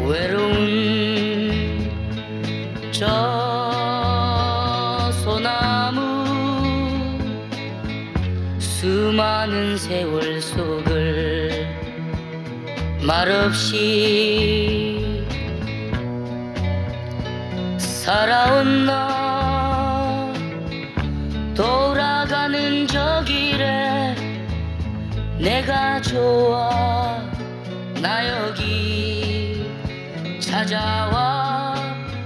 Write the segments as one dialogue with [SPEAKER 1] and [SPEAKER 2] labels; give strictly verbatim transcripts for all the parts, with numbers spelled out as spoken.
[SPEAKER 1] 외로운 저 소나무 수많은 세월 속을 말없이 살아온 나 돌아가는 저 길에 내가 좋아 나 여기 찾아와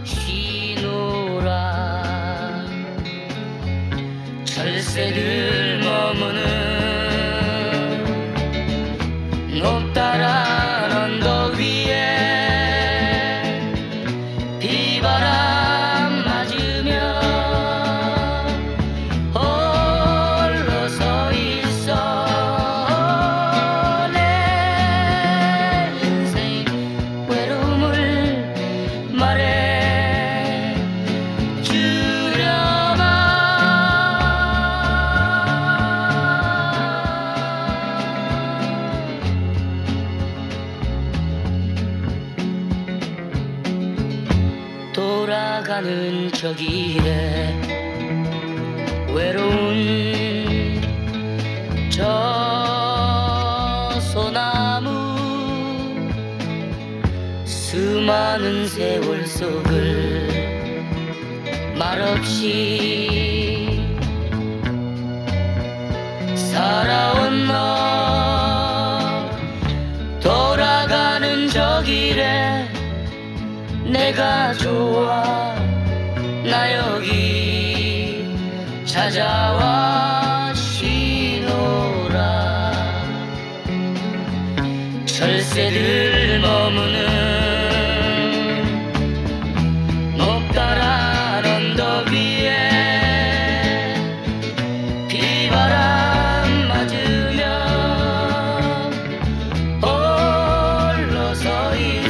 [SPEAKER 1] 쉬노라. 철새들 머무는 높다란 언덕 위에 비바람 맞으며 홀로 서 있어. 내 인생 외로움을 말해 주려마. 돌아가는 저 길에 외로운 저 소나무 수많은 세월 속을 말없이 살아온 너 돌아가는 저 길에 내가 좋아 나 여기 찾아와 쉬노라. 철새들 머무는 높다란 언덕 위에 비바람 맞으며 홀로 서 있어.